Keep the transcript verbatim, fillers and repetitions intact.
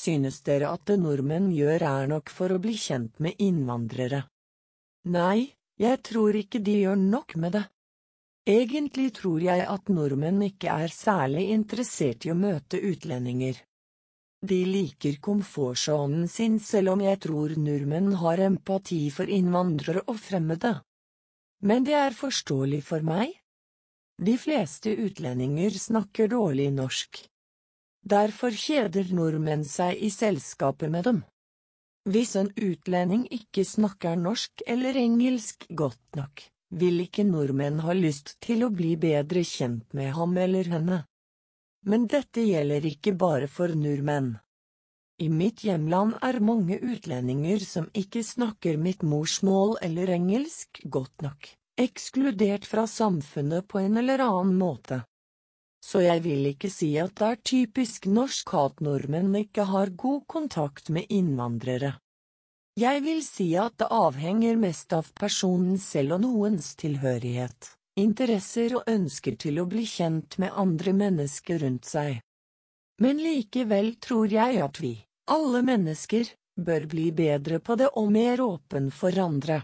Synes dere at det nordmenn gjør er nok for å bli kjent med innvandrere? Nei, jeg tror ikke de gjør nok med det. Egentlig tror jeg at nordmenn ikke er særlig interessert i å møte utlendinger. De liker komfortsonen sin selv om jeg tror nordmenn har empati for innvandrere og fremmede. Men det er forståelig for meg. De fleste utlendinger snakker dårlig norsk. Derfor kjeder nordmenn seg i selskapet med dem. Hvis en utlending ikke snakker norsk eller engelsk godt nok, vil ikke nordmenn ha lyst til å bli bedre kjent med ham eller henne. Men dette gjelder ikke bare for nordmenn. I mitt hjemland er mange utlendinger som ikke snakker mitt morsmål eller engelsk godt nok, ekskludert fra samfunnet på en eller annen måte. Så jeg vil ikke si at det er typisk norsk at nordmenn ikke har god kontakt med innvandrere. Jeg vil si at det avhenger mest av personen selv og noens tilhørighet, interesser og ønsker til å bli kjent med andre mennesker rundt seg. Men likevel tror jeg at vi, alle mennesker, bør bli bedre på det og mer åpen for andre.